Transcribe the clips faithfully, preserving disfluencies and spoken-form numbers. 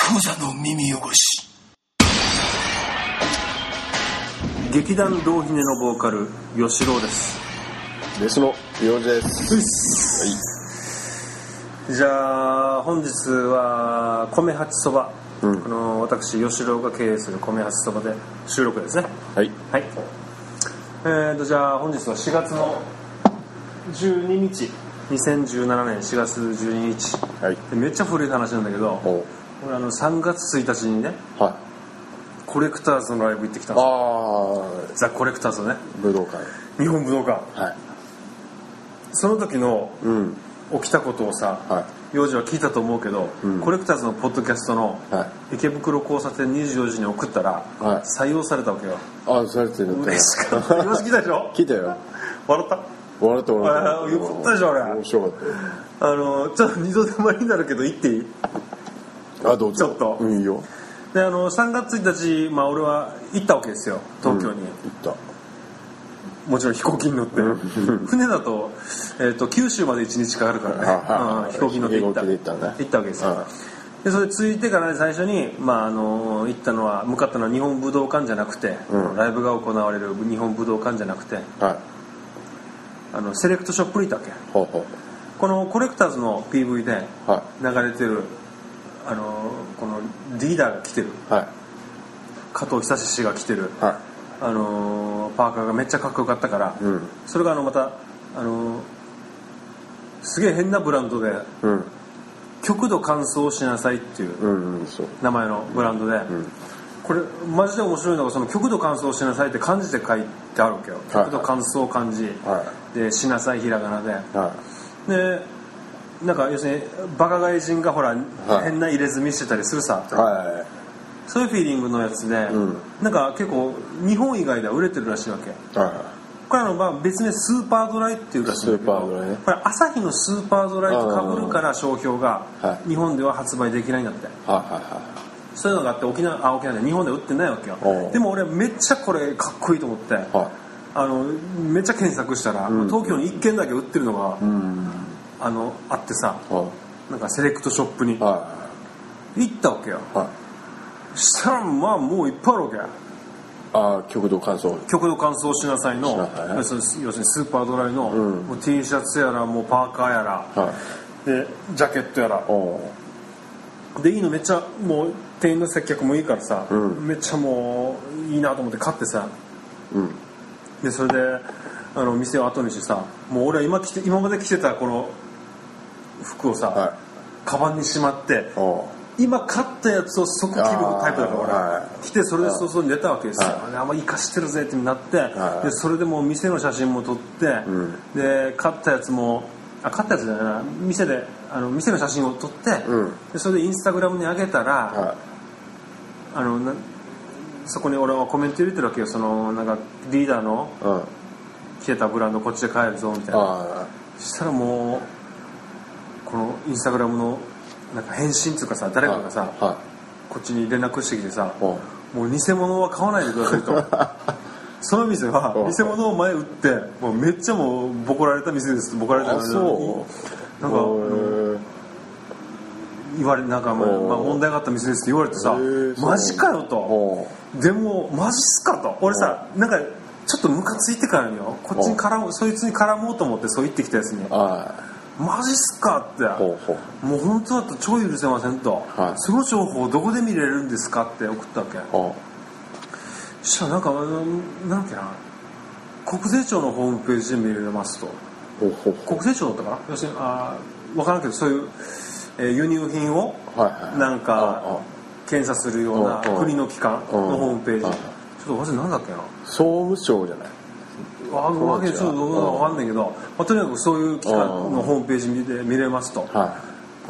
クザの耳汚し。 劇団ドーヒネのボーカル吉郎です。 ベースの洋二です。 はい、じゃあ本日は米八そば、うん、この私吉郎が経営する米八そばで収録ですね。 はい、 はい、えーとじゃあ本日はしがつのじゅうににちにせんじゅうななねんしがつじゅうににち、はい、めっちゃ古い話なんだけど、俺あのさんがつついたちにね、はい、コレクターズのライブ行ってきたんですよ。あザ・コレクターズのね武道館、 日本武道館、はい、その時の起きたことをさ、はい、幼児は聞いたと思うけど、うん、コレクターズのポッドキャストの池袋交差点にじゅうよじに送ったら、はい、採用されたわけよ。 ああ、されてるんだ。 嬉しかった。よし聞いたでしょ。 聞いたよ。 笑った笑った笑った。 よかったでしょ。俺面白かった。 あのちょっと二度手間になるけど言っていい？ あ、どうぞ。 ちょっと、 うん、いいよ。 であのさんがつついたち、まあ、俺は行ったわけですよ、東京に、うん、行った。 もちろん飛行機に乗って船だと、えー、と九州までいちにちかかるからね、うん、飛行機に乗って行った、 行ったね、 行ったわけですよ。でそれ着いてから、ね、最初に、まあ、あの行ったのは向かったのは日本武道館じゃなくて、うん、ライブが行われる日本武道館じゃなくて、はい、あのセレクトショップに行ったわけ。ほうほう。このコレクターズの ピーブイ で流れてる、あのこのリーダーが着てる、はい、加藤久志氏が着てる、はい、あのパーカーがめっちゃかっこよかったから、うん、それがあのまたあのすげえ変なブランドで、うん、極度乾燥しなさいっていう名前のブランドで、うんうん、これマジで面白いのが、その極度乾燥しなさいって漢字で書いてあるわけよ、はい、極度乾燥漢字、はい、でしなさいひらがなで、はい、でなんか要するにバカ外人がほら、はい、変な入れ墨してたりするさ、はい、そういうフィーリングのやつで、うん、なんか結構日本以外では売れてるらしいわけ、はい、これのまあ別名スーパードライっていうらしいんだけど、ね、これ朝日のスーパードライとかぶるから商標が日本では発売できないんだって、はいはいはい、そういうのがあって沖縄、あ、沖縄で日本で売ってないわけよ。でも俺めっちゃこれかっこいいと思って、はい、あのめっちゃ検索したら、うん、東京にいっけんだけ売ってるのが、うんあのあってさ、はい、なんかセレクトショップに、はい、行ったわけよ、はい、したらまあもういっぱいあるわけ。 あ、極度乾燥極度乾燥しなさいの、はい、要するにスーパードライの、うん、もう T シャツやらもうパーカーやら、はい、でジャケットやらでいいのめっちゃ、もう店員の接客もいいからさ、うん、めっちゃもういいなと思って買ってさ、うん、でそれであの店を後にしてさ、もう俺は 今, 着て今まで着てたこの服をさ、はい、カバンにしまって今買ったやつを即着るタイプだから俺、はい、着てそれで早々に出たわけですよ、はい、あんま生かしてるぜってなって、はい、でそれでもう店の写真も撮って、うん、で買ったやつもあ買ったやつじゃないな店であの店の写真を撮って、うん、でそれでインスタグラムに上げたら、はい、あのなそこに俺はコメント入れてるわけよ、そのなんかリーダーの、うん着てたブランドこっちで買えるぞみたいな。そしたらもうこのインスタグラムのなんか返信っていうかさ、誰かがさ、はいはい、こっちに連絡してきてさ、もう偽物は買わないでくださいとその店は偽物を前売ってもうめっちゃもうボコられた店ですってボコられた店なんか言われなんか、まあ、問題があった店ですって言われてさ、マジかよと、でもマジっすかと、俺さなんかちょっとムカついてからによ、こっちに絡む、そいつに絡もうと思ってそう言ってきたやつに、マジっすかって、ほうほうもう本当だと超許せませんと、はい、その情報どこで見れるんですかって送ったわけ。そしたらなんかなんだっけな、国税庁のホームページで見れますと。ほうほうほう国税庁だったかな、要するにあ分からんけどそういう、えー、輸入品をなんか検査するような国の機関のホームページ、ちょっと忘れなんだっけな、 総務省じゃない、 わわけちょっとわかんないけど、まあ、とにかくそういう機関のホームページで見れますと、はい、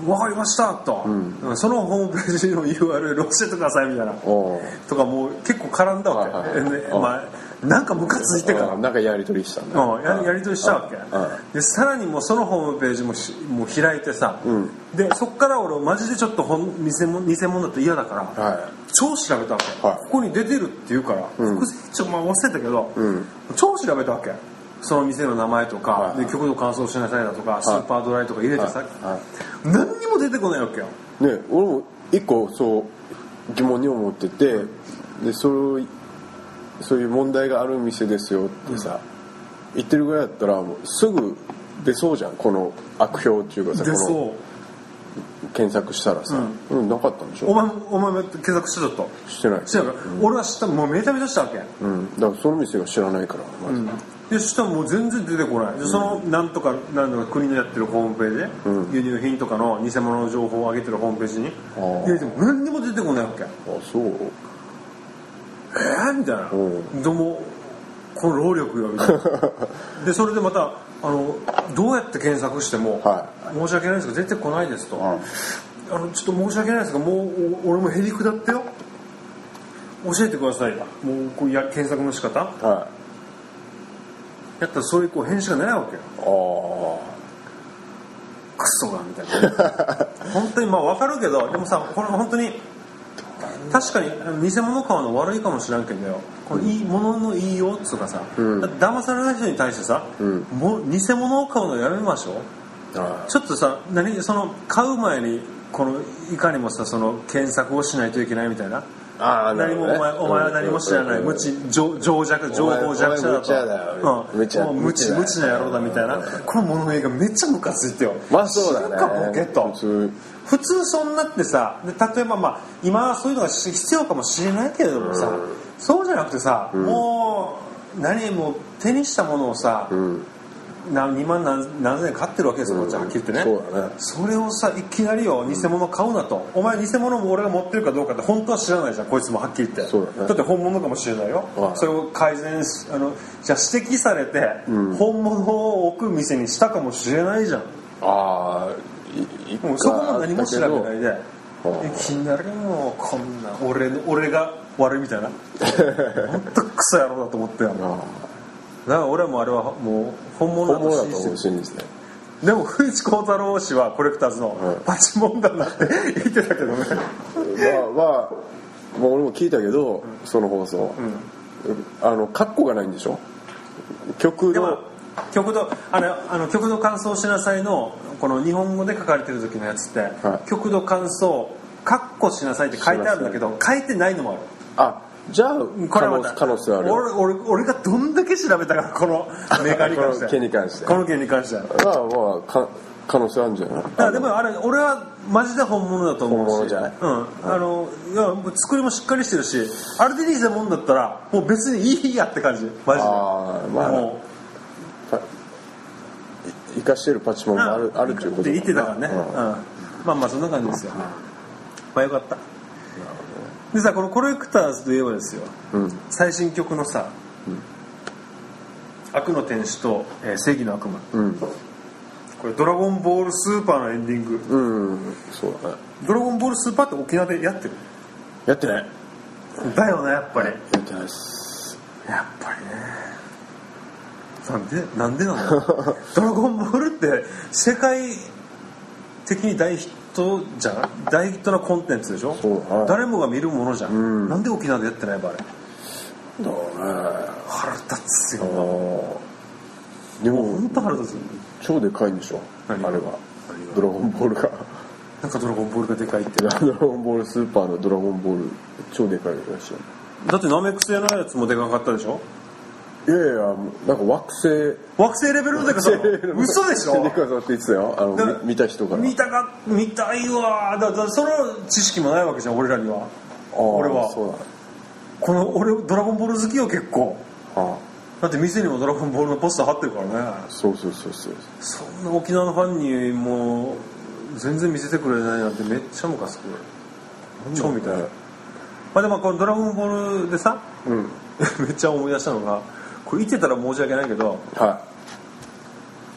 わかりましたと、うん、そのホームページの ユーアールエル 教えてくださいみたいなとかもう結構絡んだわけ、はいはいはい、まあなんかムカついてからなんかやり取りしたんだ、 うん、や, やり取りしたわけで、さらにもうそのホームページもしもう開いてさ、うん、でそっから俺マジでちょっと本偽物偽物だと嫌だから、はい、超調べたわけ、はい、ここに出てるって言うから、うん、副税庁まあ忘れたけど、うん、超調べたわけ、その店の名前とか、はい、で極度乾燥しなさいだとか、はい、スーパードライとか入れてさ、はいはい、何にも出てこないわけよ。 ね、俺も一個そう疑問に思ってて、でそうそういう問題がある店ですよってさ、うん、言ってるぐらいだったらもうすぐ出そうじゃん、この悪評っていうかさ、 出そう、 この検索したらさ、うん、うん、なかったんでしょ。 お前お前も検索してたとしてないしてない、うん、俺は知った、もうめちゃめちゃしたわけ、 うん、だからその店が知らないからまず、うん、 でしたらもう全然出てこない、うん、そのなんとかなんとか国のやってるホームページで、うん、輸入品とかの偽物の情報を上げてるホームページに入れても何にも出てこないわけ。あ、 そうえー、みたいな、でもこの労力よみたいなでそれでまたあのどうやって検索しても、はい、申し訳ないですが出てこないですと、うん、あのちょっと申し訳ないですがもう俺もへりくだってよ、教えてください、もうこうや検索の仕方、はい、やったらそういうこう返信がないわけよ。ああクソがみたいな本当にまあ分かるけど、でもさこれ本当に確かに偽物買うの悪いかもしれんけどよ、このいいものの言いようっつうかさ、うん、騙されない人に対してさ、うん、も偽物を買うのやめましょう。ああちょっとさ、何その買う前にこのいかにもさその検索をしないといけないみたいな、あ何も、ね、お前お前は何も知らない、うん、無知情弱情報弱者だと、無知無知無知な野郎だみたいな、この物の言いがめっちゃムカついてよ。 まあそうだね。 かボケと普通そんなってさ、で例えばまあ今はそういうのが必要かもしれないけれどもさ、うん、そうじゃなくてさ、うん、もう何も手にしたものをさ、うん、にまん何何千円買ってるわけですよ、こっちはっきり言ってね。そうだね。それをさいきなりよ偽物買うなと、お前偽物も俺が持ってるかどうかって本当は知らないじゃん、こいつもはっきり言って。そうだね。だって本物かもしれないよ。それを改善しあのじゃあ指摘されて、うん、本物を置く店にしたかもしれないじゃん。ああ。もうそこも何も調べないでいきなりもうこんな 俺, 俺が悪いみたいなほんとクソ野郎だと思ってよ。だから俺はもうあれはもう本物だと信じて、でも古市幸太郎氏はコレクターズのパチモンだなって言ってたけどねまあまあ、 まあ、俺も聞いたけど、うん、その放送、うん、あのカッコがないんでしょ、曲の極度あれあの極度乾燥しなさいのこの日本語で書かれてる時のやつって、はい、極度乾燥カッコしなさいって書いてあるんだけど書いてないのもある。 あ、じゃあこれは可能性ある。俺, 俺, 俺がどんだけ調べたからこのメーカーに関してこの件に関してこの件に関してはまあまあか可能性あるんじゃない。 あでもあれ俺はマジで本物だと思うし、 本物じゃない、 うん、あのいや作りもしっかりしてるし、あれでいいもんだったらもう別にいいやって感じマジで。あ、まあ、もう生かしてるパチモンがある、あるということで言ってたからね、うんうん、まあまあそんな感じですよ。まあよかった。でさこのコレクターズといえばですよ、うん、最新曲のさ、うん、悪の天使と、えー、正義の悪魔、うん、これドラゴンボールスーパーのエンディング、うん、そうだね。ドラゴンボールスーパーって沖縄でやってる？ やってないだよね、やっぱり。 やってないです。 やっぱりね。なんでなんでなのドラゴンボールって世界的に大ヒットじゃん、大ヒットなコンテンツでしょ。そう、はい、誰もが見るものじゃん、うん、なんで沖縄でやってないばあれ。だからね、腹立つよ。 でも本当腹立つ。 超でかいんでしょあれは。ドラゴンボールがなんかドラゴンボールがでかいってドラゴンボールスーパーのドラゴンボール超でかいらしい。 だってナメック星のやつもでかかったでしょ。 いやいや、なんか惑星惑星レベルのでかさ嘘でしょ。 でかさって言ってたよ、あの見た人から。 見たか見たいわ。だからその知識もないわけじゃん俺らには。俺はそうだ、ね、この俺ドラゴンボール好きよ結構、はあ、だって店にもドラゴンボールのポスター貼ってるからね。そうそうそうそう。そんな沖縄のファンにもう全然見せてくれないなんてめっちゃムカつく。超みたいな。まあでもこのドラゴンボールでさ、うん、めっちゃ思い出したのが、これ言ってたら申し訳ないけど、はい、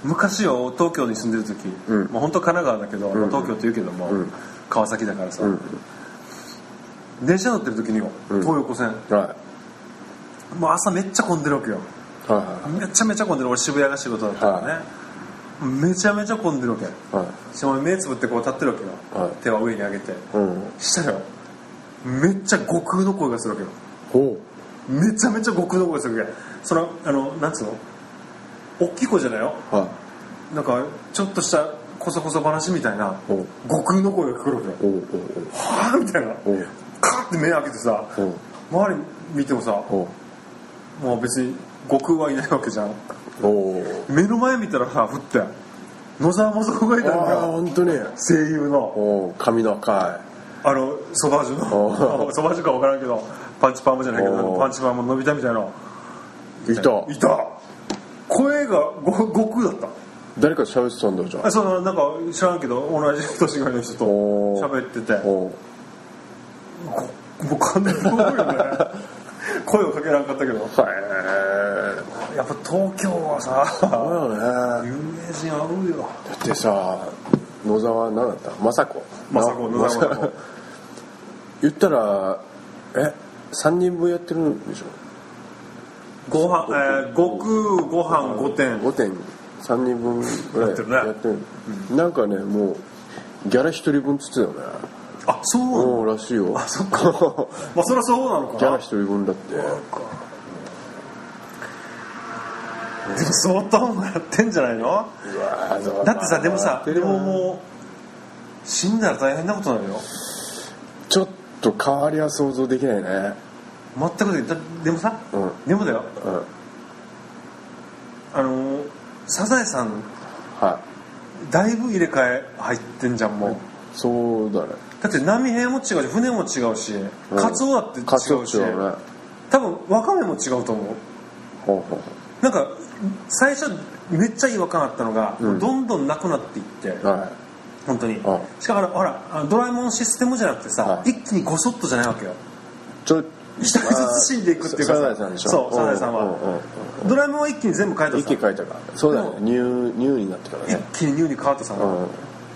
昔よ東京に住んでる時、うん、まあ本当神奈川だけど、うん、東京って言うけども、うん、川崎だからさ、うん、電車乗ってる時によ、うん、東横線、はい、もう朝めっちゃ混んでるわけよ、はいはい、めちゃめちゃ混んでる。俺渋谷が仕事だったからね、はい、めちゃめちゃ混んでるわけ、はい、しかも目つぶってこう立ってるわけよ、はい、手は上に上げて、うん、したらよめっちゃ悟空の声がするわけよ。ほう、めちゃめちゃ悟空の声がするわけ。そのあのなんつうの大きい声じゃないよ、はい、なんかちょっとしたこそこそ話みたいな悟空の声が聞こえるわけよ。はぁみたいなカーって目開けてさ周り見てもさもう別に悟空はいないわけじゃん。目の前見たらさふって野沢雅子がいたんだよ。 あ本当に声優の髪の赤いあのソバージュのソバージュか分からんけどパンチパーマじゃないけどパンチパーマ伸びたみたいないたいた声が悟空だった。 誰か喋ってたんだじゃん。 あそのなんか知らんけど同じ年ぐらいの人と喋っててもう完全に覚えるね声をかけらんかったけどやっぱ東京はさそうだね有名人合うよ。 だってさ野沢何だった雅子雅子野沢雅子言ったらえさんにんぶんやってるんでしょ。 ご飯、えー、悟空ご飯ごてんごてんさんにんぶんぐらいやってるね。やってる、うん、なんかねもうギャラひとりぶんっつってたよね。 あそうなのらしいよ。 あそっかまあそりゃそうなのかな。 ギャラひとりぶんだってでも相当やってんじゃないの。うわだってさでもさでももう死んだら大変なことなのよ。 ちょっと変わりは想像できないね。 全くででもさ、うん、でもだよ、うん、あのサザエさん、はい、だいぶ入れ替え入ってんじゃんもう、はい、 そうだね。 だって波平も違うし船も違うし、うん、カツオだって違うし、ね、多分ワカメも違うと思う。ほうほうなんか最初めっちゃ違和感あったのが、うん、どんどんなくなっていって、はい、本当に、はい、しかもほらドラえもんシステムじゃなくてさ、はい、一気にゴソッとじゃないわけよ。ちょ一人ずつ死んでいくっていうかサザエさんでしょ。 そうサザエさんは、うんうんうん、ドラえもんは一気に全部変えたさ。 一気に変えたからそうだね。ニューニューになってからね一気にニューに変わったさ、うん、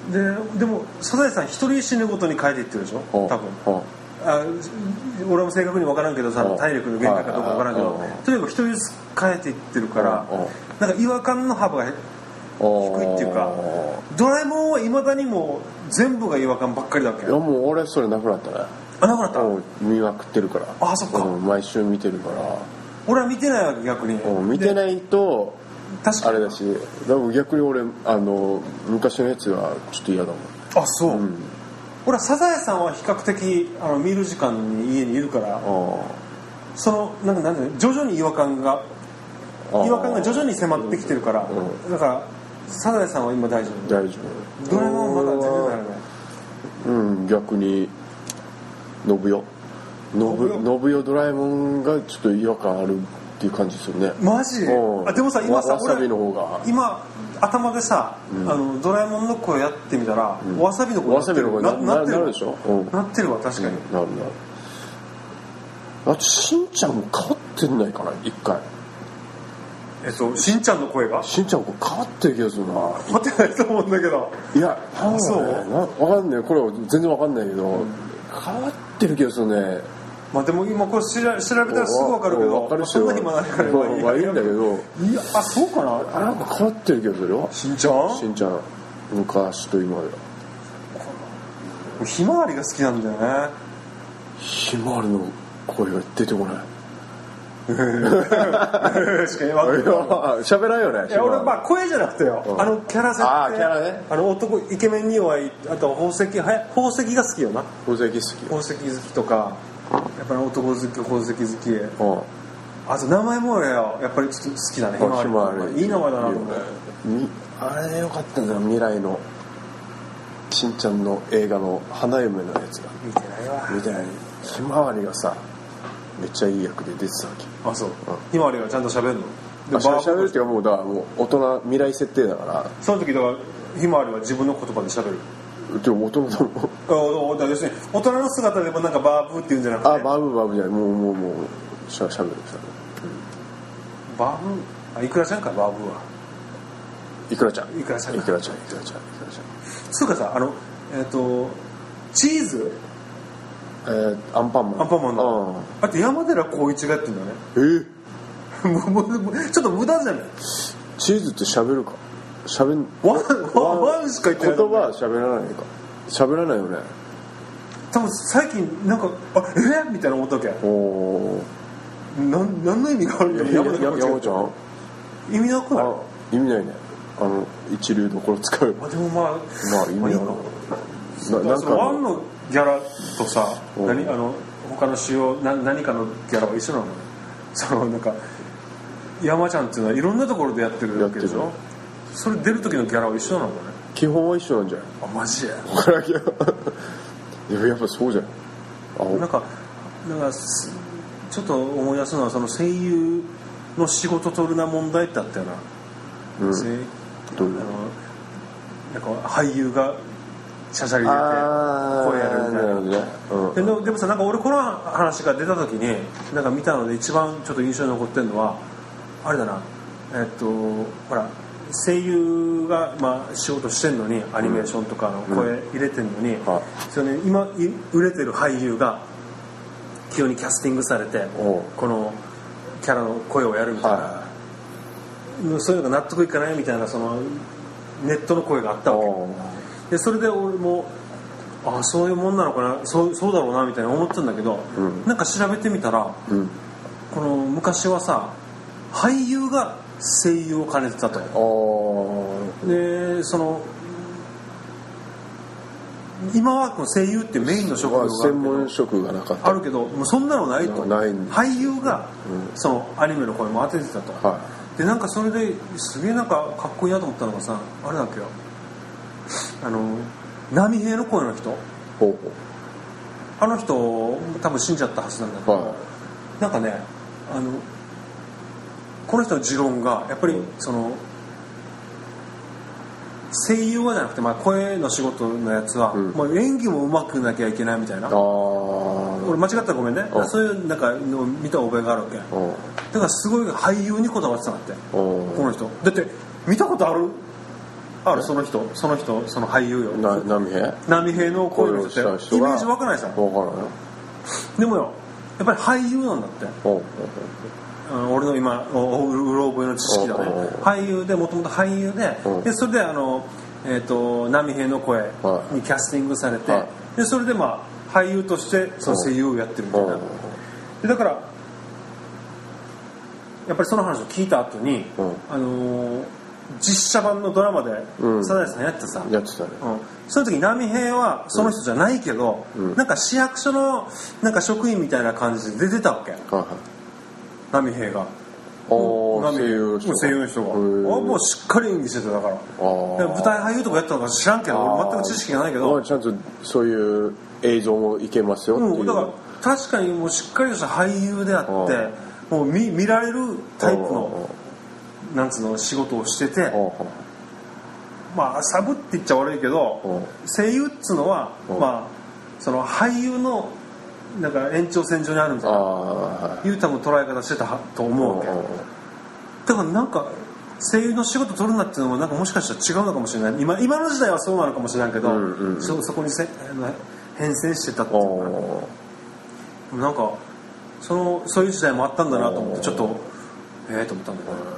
ででもサザエさん一人死ぬごとに変えていってるでしょ多分、うん、あ俺も正確に分からんけどさ、うん、体力の限界かどうか分からんけど、うん、とにかく一人ずつ変えていってるから、うん、なんか違和感の幅が低いっていうかドラえもんはいまだにも全部が違和感ばっかりだっけ。いやもう俺それなくなったね。 あなくなった。 見まくってるから。 あそっか、 うん、毎週見てるから俺は見てないわけ逆に、 うん、見てないと確かにあれだしでも逆に俺あの昔のやつはちょっと嫌だもん。 あそう、うん、俺はサザエさんは比較的あの見る時間に家にいるからそのなんかなんて徐々に違和感が違和感が徐々に迫ってきてるから、うん、だからサザエさんは今大丈夫。 大丈夫。 ドラえもんまだ全然なるね。 うん逆に信代信代ドラえもんがちょっと違和感あるっていう感じですよね。 マジ。あでもさ今さわさびの方が今頭でさ、うん、あのドラえもんの声やってみたら、うん、わさびの声わさびの声ななってるでしょ、うん、なってるわ確かに、うん、 なるなる。あとしんちゃんも変わってないかな一回。 えっとしんちゃんの声がしんちゃんも変わってる気がするな。 変わってないと思うんだけど。 いやあそうな分かんないこれは全然分かんないけど、うん、変わってる気がするね。 まあでも今これ調べたらすぐ分かるけど分かるしそんな暇ないからまあいいんだけどいやあそうかななんか変わってる気がするよ。 しんちゃんしんちゃん昔と今でひまわりが好きなんだよね。 ひまわりの声が出てこないしか言わんけど喋らんよね。 いや俺まあ声じゃなくてよ、うん、あのキャラ設定あキャラねあの男イケメンに弱いあと宝石はや宝石が好きよな。 宝石好き宝石好きとかやっぱり男好き宝石好きへ、うん、あと名前も俺よやっぱりちょっと好きだね。ひまわりいい名前だなと思って。 あれよかったんだよ未来のしんちゃんの映画の花嫁のやつが見てないわ。 見てない。ひまわりがさめっちゃいい役で出てたわけ。 あそう、うん、ひまわりがちゃんと喋るの。 しゃべるっていうかもうだからもう大人未来設定だからその時だからひまわりは自分の言葉で喋る。 でも大人だもんあ要するに大人の姿でもなんかバーブーって言うんじゃなくてあバーブーバーブーじゃないもうもうもうしゃべるしゃべる、うん、 バーブーあいくらちゃんかバーブーはいくらちゃんいくらちゃんいくらちゃんいくらちゃんいくらちゃんそうかさあのえっ、ー、とチーズえー、アンパンマンアンパンマンのあと山寺宏一がやってんだね。 えーちょっと無駄じゃない。 チーズって喋るか喋んワンワンしか言ってない。 言葉は喋らないか喋らないよね。 多分最近なんかあえみたいな思ったわけ。おな何の意味があるんだろう。 山ちゃん意味なくない。 意味ないね。 あの一流どころ使う。 あでもまあまあいいんだよな。ななんかワンのギャラとさ、何あの他の主要な何かのギャラは一緒なの？そのなんか山ちゃんっていうのはいろんなところでやってるわけでしょ。それ出る時のギャラは一緒なのかね。 基本は一緒なんじゃない？ あマジで。 分からんけどいややっぱそうじゃん。あなんかなんかちょっと思い出すのはその声優の仕事取るな問題ってあったよな。うん、どういうあのなんか俳優がしゃしゃり出て声やるみたいな、ねうん、で, でもさなんか俺この話が出た時になんか見たので一番ちょっと印象に残ってるのはあれだなえっとほら声優が、まあ、仕事してんのにアニメーションとかの声入れてんのに、うんそれね、今売れてる俳優が急にキャスティングされてこのキャラの声をやるみたいな、はい、そういうのが納得いかないみたいなそのネットの声があったわけでそれで俺もあそういうもんなのかな そ, うそうだろうなみたいな思ってたんだけど、うん、なんか調べてみたら、うん、この昔はさ俳優が声優を兼ねてたとでその今はこの声優っていうメインの職業が専門職がなかったあるけどもうそんなのないとない俳優がそのアニメの声も当ててたと、はい、でなんかそれですげえなんかかっこいいなと思ったのがさあれだっけよあの波平の声の人ほうほうあの人多分死んじゃったはずなんだけど、はい、なんかねあのこの人の持論がやっぱりその声優はじゃなくて、まあ、声の仕事のやつは、うん、もう演技も上手くなきゃいけないみたいなあ俺間違ったらごめんねそういうなんかのを見た覚えがあるわけだからすごい俳優にこだわってたんだってこの人だって見たことあるあるその人その人その俳優よな波平波平の声の人ってイメージ湧かないさ分からないでもよやっぱり俳優なんだって俺の今うろ覚えの知識だね俳優でもともと俳優 で, でそれであの、えー、と波平の声にキャスティングされて、はい、でそれでまあ俳優としてその声優をやってるみたいなでだからやっぱりその話を聞いた後に、あのー、実写版のドラマでサザエさんやってさ、 やってたね、 うん、その時波平はその人じゃないけど、うん、なんか市役所のなんか職員みたいな感じで出てたわけ、はい波平が声優の人が声優の人がもうしっかり演技してただから舞台俳優とかやったのか知らんけど俺全く知識がないけどちゃんとそういう映像もいけますよっていう、 うん、だから確かにもうしっかりとした俳優であってもう 見, 見られるタイプのなんつうの仕事をしててまあサブって言っちゃ悪いけど声優っつうのはまあその俳優のなんか延長線上にあるみたいないう多分捉え方してたと思うわけだからなんか声優の仕事取るなっていうのもなんかもしかしたら違うのかもしれない 今, 今の時代はそうなのかもしれないけど、うんうんうん、そ, そこにせ変遷してたっていうかなんかそのそういう時代もあったんだなと思ってちょっとええー、と思ったんだ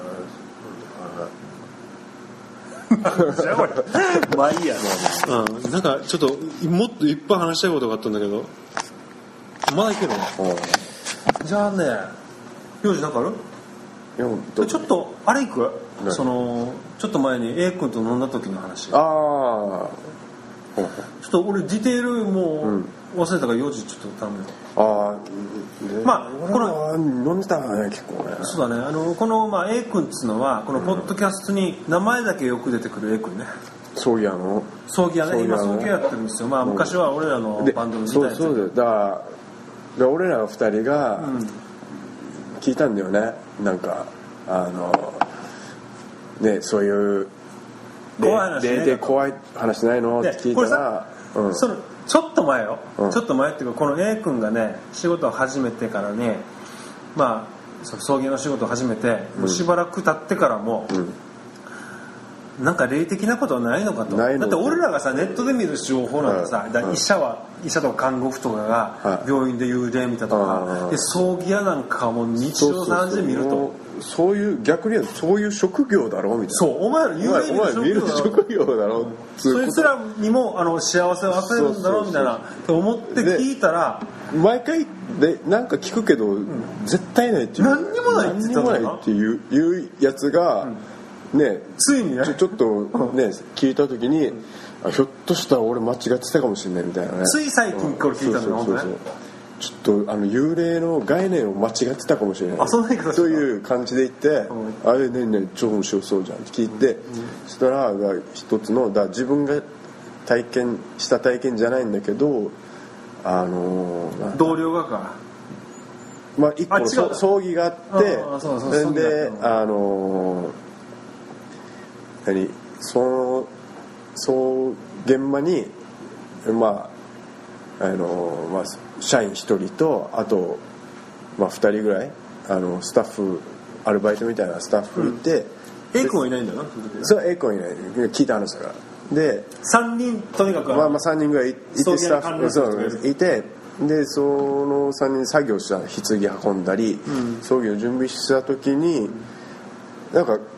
けどじゃあこれまあいいや、うん、なんかちょっともっといっぱい話したいことがあったんだけどまだいけるねじゃあね用事なんかあるちょっとあれ行くそのちょっと前に A 君と飲んだ時の話ああちょっと俺ディテールもう忘れたから用事ちょっと頼むよああまあこの飲んでたね結構ねそうだねあのこの、まあ、A 君っつうのはこのポッドキャストに名前だけよく出てくる A 君ね葬儀屋の葬儀屋ね今葬儀屋やってるんですよまあ昔は俺らのバンドの時代そうそうだよだからで俺らふたりが聞いたんだよね、うん、なんかあのねそういう怖い話ねでで怖い話ないのって聞いたら、 うん、そのちょっと前よ、うん、ちょっと前っていうかこの A 君がね仕事を始めてからねまあ葬儀の仕事を始めて、うん、もうしばらく経ってからも、うんなんか霊的なことはないのかとだって俺らがさネットで見る情報なんてさ、はい、医者は医者とか看護婦とかが病院で幽霊見たとか、はい、で葬儀屋なんかも日常さんじで見るとそういう逆に言うとそういう職業だろうみたいなそうお前ら幽霊見る職業だろうそいつらにもあの幸せを与えるんだろうみたいなって思って聞いたら毎回でなんか聞くけど、うん、絶対ないっていう何にもないって言ったの何にもないっていういうやつが、うんねついにねちょ、ちょっとね聞いた時に、あひょっとしたら俺間違ってたかもしれないみたいなね。 つい最近これ聞いたんだよ、 そうそうそうそう、ちょっとあの幽霊の概念を間違ってたかもしれない。 あ、そんな言い方そういう感じで言って、うん、あれねね超面白そうじゃんって聞いて、うん、そしたら一つのだ自分が体験した体験じゃないんだけど、あのー、 同僚がか、 まあ一個の葬儀があって、それであのー、何そのそう現場にまああのー、まあ社員ひとりとあと、まあ、ふたりぐらいあのスタッフアルバイトみたいなスタッフいて、 うん、A 君はいないんだよな。 そう A 君はいない聞いた話だからでさんにんとにかくまあまあさんにんぐらいいてスタッフそういてでそのさんにん作業した棺運んだり、うん、葬儀を準備した時に、うん、なんか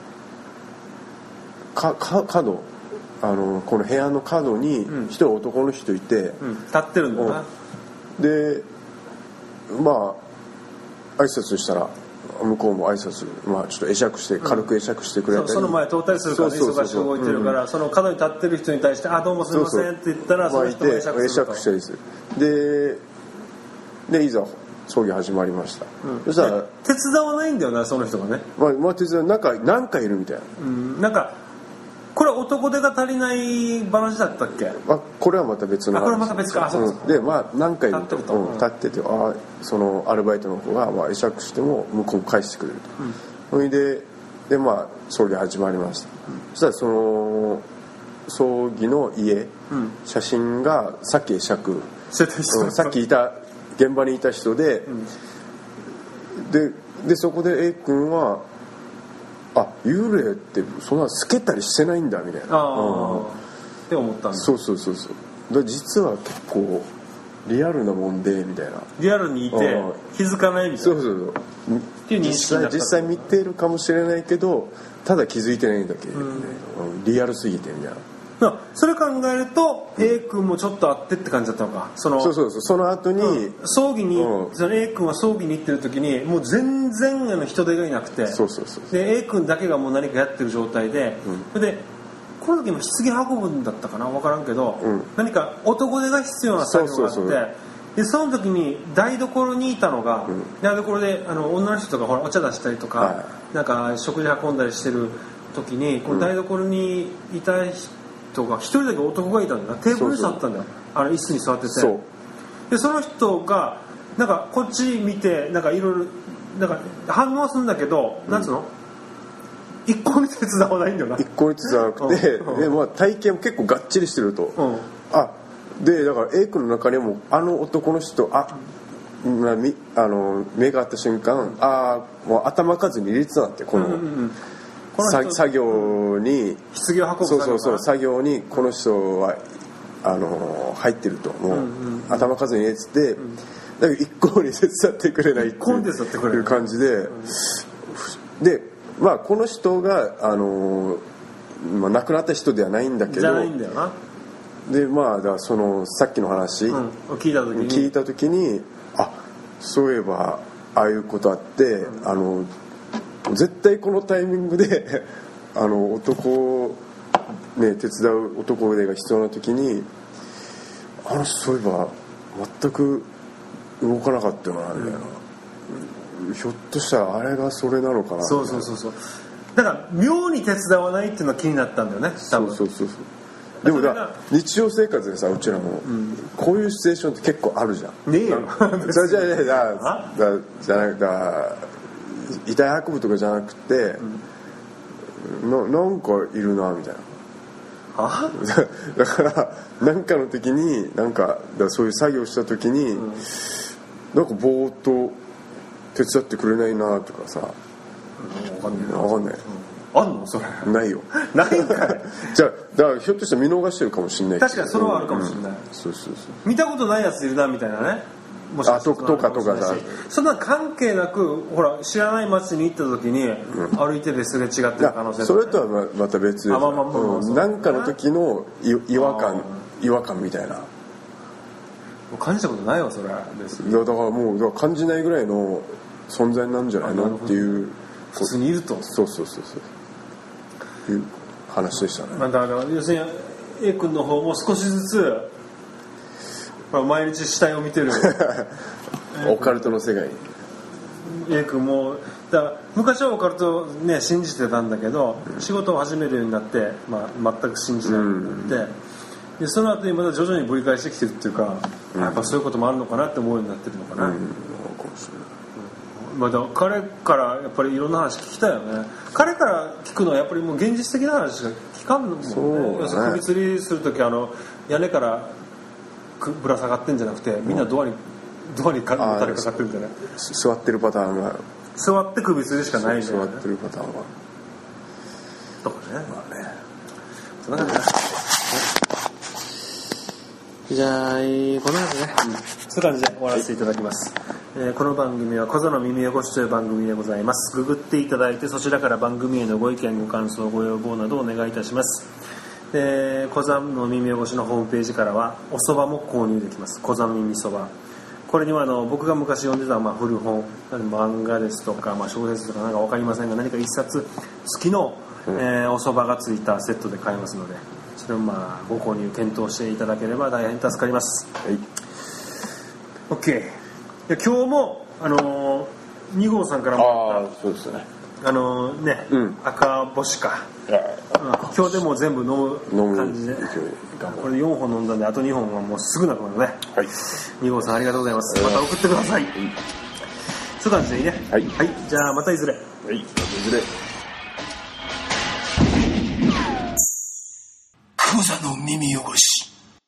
かか角あのこの部屋の角に一人男の人いて、 うん、立ってるんだな。 でまあ挨拶したら向こうも挨拶、まあ、ちょっと会釈して軽く会釈してくれたり、うん、 そ, その前通ったりするから、ね、忙しく動いてるから、うん、その角に立ってる人に対して「あどうもすみません」って言ったらその人も会釈すると、 会釈したりする。ででいざ葬儀始まりました、うん、そしたら手伝わないんだよなその人がね。 まあ、まあ、手伝うなんか何かいるみたいな、 うん、なんかこれ男手が足りない話だったっけ。 あこれはまた別の話。 あこれはまた別か。あそうそう、 うん、でまあ何回立ってると、 うん、立っててあそのアルバイトの方がまあ会釈しても向こう返してくれると、それ、うん、ででまあ葬儀始まりました、うん、そしたらその葬儀の家、うん、写真がさっき会釈してた人、うん、さっきいた現場にいた人で、うん、ででそこで A 君はあ幽霊ってそんな透けたりしてないんだみたいな、 あ、うん、って思ったんだ。 そうそうそうそうだ実は結構リアルなもんでみたいな、 リアルにいて気づかないみたいな、 そうそうそうっていう認識になった。実際実際見てるかもしれないけどただ気づいてないんだけど、ね、うん、リアルすぎてみたいな。 それ考えると、うん、A 君もちょっとあってって感じだったのか。そのそうそうそうその後に、うん、 葬儀に、うん、その A 君は葬儀に行ってる時にもう全然あの人手がいなくて、 そうそうそうで A 君だけがもう何かやってる状態で、うん、それでこの時も棺運ぶんだったかな分からんけど、うん、何か男手が必要な作業があって、そうそうそうでその時に台所にいたのが、うん、台所であの女の人とかほらお茶出したりとか、はい、なんか食事運んだりしてる時にこの台所にいた人が一人だけ男がいたんだよ。テーブルに座ったんだよ。あの椅子に座ってて、そうでその人がなんかこっち見てなんかいろいろなんか反応するんだけど、うん、なんつうの一向に手伝わないんだよな。 一向に手伝わなくて、うん、でまあ体型も結構がっちりしてると、うん、あでだから A 君の中にもあの男の人あ、まあ、みあの目が合った瞬間、うん、あもう頭数に入れてたんだってこの、うんうんうんこの作業に棺を運ぶそうそうそう作業にこの人はあの入ってるともう、うんうん、頭数に入れてて、うん、だけど一向に手伝ってくれないっていう感じで、うん、でまあこの人があの、まあ、亡くなった人ではないんだけどじゃないんだよな。 でまあだからそのさっきの話、うん、 聞いた時に聞いた時にあそういえばああいうことあって、うん、あの絶対このタイミングであの男ね手伝う男手が必要な時にあの人そういえば全く動かなかったよなみたいな、うん、ひょっとしたらあれがそれなのかな。 そうそうそうそうだから妙に手伝わないっていうのが気になったんだよね多分。 そうそうそうそうでもだ日常生活でさうちらも、うん、こういうシチュエーションって結構あるじゃん。 ねえよじゃあじゃあじゃあじゃなくて遺体運ぶとかじゃなくて、うん、な, なんかいるなみたいな。 はだから何かの時になんかだそういう作業した時に、うん、なんかぼーっと手伝ってくれないなとかさ、 うん、分かんない分かんない、 うん、あんのそれないよないんかいじゃあだからひょっとしたら見逃してるかもしれないけど確かにそれはあるかもしれない、うんうん、 そうそうそう見たことないやついるなみたいなねもしあととかとかさそんな関係なくほら知らない街に行った時に、うん、歩いてですれ違ってる可能性、ね、 それとはまた別で何かの時の違和感違和感みたいな感じたことないわそれですだからもうだから感じないぐらいの存在なんじゃないのっていう普通にいるとそうそうそうそういう話でしたね。 まあ、だから要するに A 君の方も少しずつ、まあ、毎日死体を見てるオカルトの世界に A 君もだから昔はオカルトね信じてたんだけど、うん、仕事を始めるようになって、まあ、全く信じなくなって、うん、でその後にまた徐々にぶり返してきてるっていうか、うん、やっぱそういうこともあるのかなって思うようになってるのかな、うんうんまあ、だから彼からやっぱりいろんな話聞きたいよね。彼から聞くのはやっぱりもう現実的な話しか聞かんもんね。要するに首吊りするときあの屋根からぶら下がってんじゃなくてみんなドアに、うん、ドアにか誰かかってるんじゃない。 座ってるパターンが座って首吊りしかないじゃない。 座ってるパターンはとかね。まあね。そんな感じだ。じゃあこの後ね、うん、そういう感じで終わらせていただきます。はいえー、この番組は小座の耳汚しという番組でございます。ググっていただいてそちらから番組へのご意見ご感想ご要望などをお願いいたします。えー、小座の耳汚しのホームページからはお蕎麦も購入できます。小座の耳そば、これにはあの僕が昔読んでたまあ古本漫画ですとか、まあ、小説とかなんか分かりませんが何か一冊付きの、えー、お蕎麦がついたセットで買えますのでそれをまあご購入検討していただければ大変助かります。はい、 OK。今日も、あのー、に号さんからもらったあそうですね、 あのー、ね、うん、赤星か、うん、今日でも全部飲む感じでこれよんほん飲んだんであとにほんはもうすぐなくなるね、はい、に号さんありがとうございます。また送ってください、はい、そういう感じでいいね、はい、はい、じゃあまたいずれ、はい、またいずれ。 クザの耳汚し。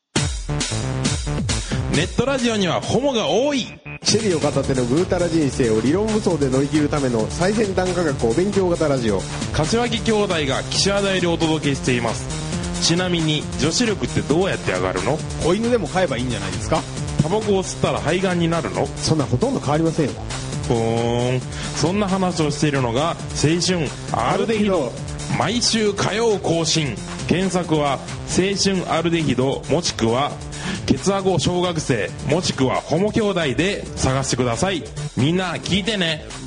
ネットラジオにはホモが多い。 シェリーを片手のぐうたら人生を理論武装で乗り切るための最先端科学お勉強型ラジオ。 柏木兄弟が岸和田よりお届けしています。ちなみに女子力ってどうやって上がるの？ 子犬でも飼えばいいんじゃないですか？ タバコを吸ったら肺がんになるの？ そんなほとんど変わりませんよ。 ふーん、そんな話をしているのが青春アルデヒド。毎週火曜更新。検索は青春アルデヒドもしくはケツアゴ小学生もしくはホモ兄弟で探してください。みんな聞いてね。